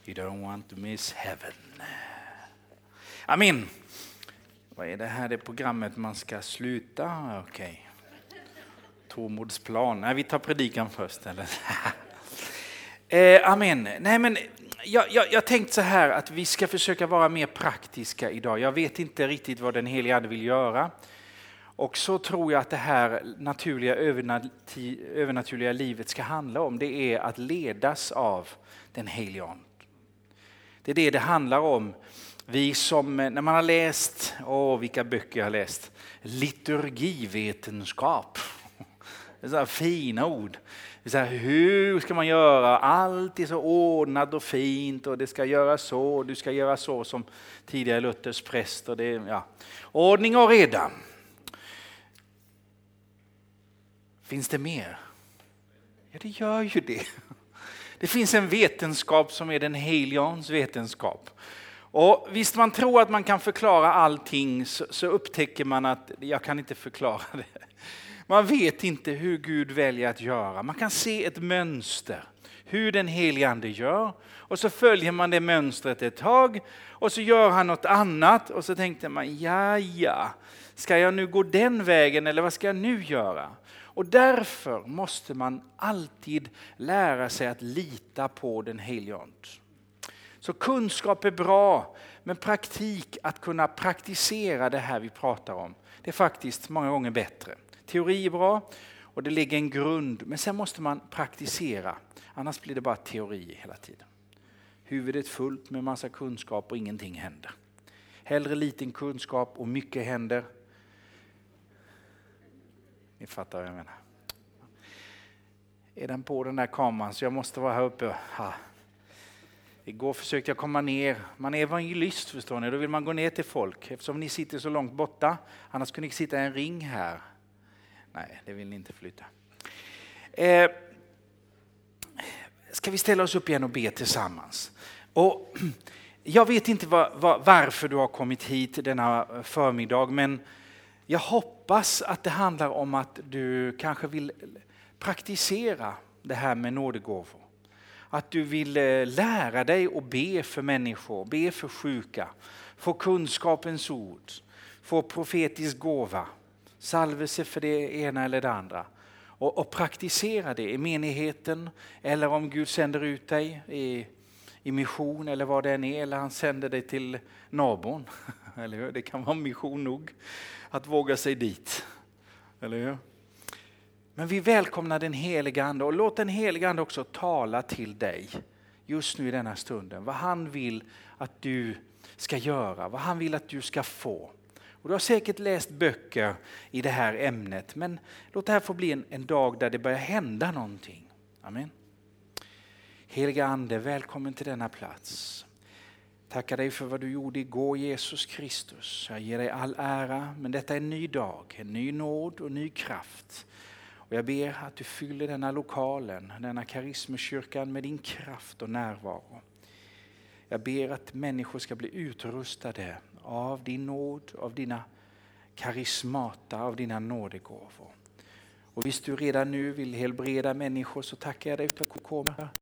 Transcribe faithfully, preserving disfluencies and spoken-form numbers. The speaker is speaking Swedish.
You don't want to miss heaven. Amen. Vad är det här det programmet man ska sluta? Okej. Okay. Tormodsplan. Nej, vi tar predikan först. Eller? eh, amen. Nej, men jag, jag, jag tänkte så här att vi ska försöka vara mer praktiska idag. Jag vet inte riktigt vad den helige Ande vill göra. Och så tror jag att det här naturliga övernaturliga livet ska handla om. Det är att ledas av den helige Ande. Det är det det handlar om. Vi som, när man har läst, åh vilka böcker jag har läst, liturgivetenskap. Det är så här fina ord. Det är så här, hur ska man göra? Allt är så ordnat och fint och det ska göra så. Du ska göra så som tidigare Luthers präst. Och det, ja. Ordning och reda. Finns det mer? Ja, det gör ju det. Det finns en vetenskap som är den helige Andes vetenskap. Och visst man tror att man kan förklara allting så, så upptäcker man att jag kan inte förklara det. Man vet inte hur Gud väljer att göra. Man kan se ett mönster. Hur den helige Ande gör. Och så följer man det mönstret ett tag. Och så gör han något annat. Och så tänkte man, ja ja. Ska jag nu gå den vägen eller vad ska jag nu göra? Och därför måste man alltid lära sig att lita på den helige Ande. Så kunskap är bra, men praktik, att kunna praktisera det här vi pratar om, det är faktiskt många gånger bättre. Teori är bra och det ligger en grund, men sen måste man praktisera. Annars blir det bara teori hela tiden. Huvudet fullt med massa kunskap och ingenting händer. Hellre liten kunskap och mycket händer. Ni fattar vad jag menar. Är den på den där kameran så jag måste vara här uppe. Ha. Igår försökte jag komma ner. Man är evangelist förstår ni. Då vill man gå ner till folk. Eftersom ni sitter så långt borta. Annars kunde ni sitta i en ring här. Nej, det vill ni inte flytta. Eh, ska vi ställa oss upp igen och be tillsammans. Och jag vet inte var, var, varför du har kommit hit denna förmiddag. Men jag hoppas att det handlar om att du kanske vill praktisera det här med nådegåvor. Att du vill lära dig och be för människor, be för sjuka, få kunskapens ord, få profetisk gåva, salvelse för det ena eller det andra. Och, och praktisera det i menigheten eller om Gud sänder ut dig i, i mission eller vad det än är. Eller han sänder dig till nabon. Eller hur? Det kan vara mission nog att våga sig dit. Eller hur? Men vi välkomnar den heliga Ande och låt den heliga Ande också tala till dig just nu i denna stunden. Vad han vill att du ska göra, vad han vill att du ska få. Och du har säkert läst böcker i det här ämnet, men låt det här få bli en, en dag där det börjar hända någonting. Amen. Heliga Ande, välkommen till denna plats. Tackar dig för vad du gjorde igår, Jesus Kristus. Jag ger dig all ära, men detta är en ny dag, en ny nåd och ny kraft. Och jag ber att du fyller denna lokalen, denna karismekyrkan med din kraft och närvaro. Jag ber att människor ska bli utrustade av din nåd, av dina karismata, av dina nådegåvor. Och visst du redan nu vill helbreda människor så tackar jag dig för att du kommer